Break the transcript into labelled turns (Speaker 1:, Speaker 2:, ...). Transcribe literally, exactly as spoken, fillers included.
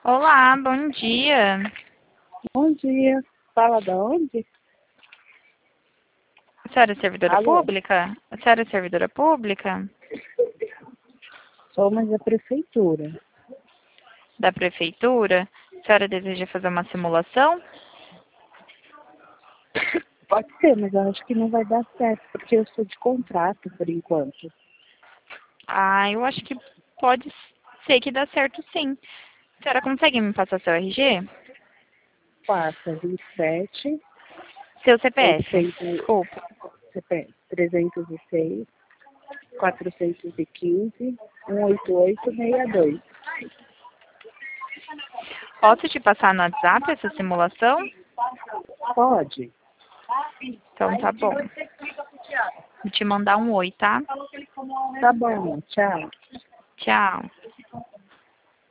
Speaker 1: Olá, bom dia.
Speaker 2: Bom dia. Fala da onde?
Speaker 1: A senhora é servidora
Speaker 2: Alô?
Speaker 1: pública? A senhora é servidora pública?
Speaker 2: Somos da prefeitura.
Speaker 1: Da prefeitura? A senhora deseja fazer uma simulação?
Speaker 2: Pode ser, mas eu acho que não vai dar certo, porque eu sou de contrato por enquanto.
Speaker 1: Ah, eu acho que pode ser que dá certo sim. A senhora consegue me passar seu R G?
Speaker 2: Passa vinte e sete,
Speaker 1: Seu C P F.
Speaker 2: oitocentos,
Speaker 1: Desculpa.
Speaker 2: C P F, trezentos e seis, quatrocentos e quinze, cento e oitenta e oito, sessenta e dois.
Speaker 1: Posso te passar no WhatsApp essa simulação?
Speaker 2: Pode?
Speaker 1: Então tá bom. Vou te mandar um oi, tá?
Speaker 2: Tá bom, tchau.
Speaker 1: Tchau.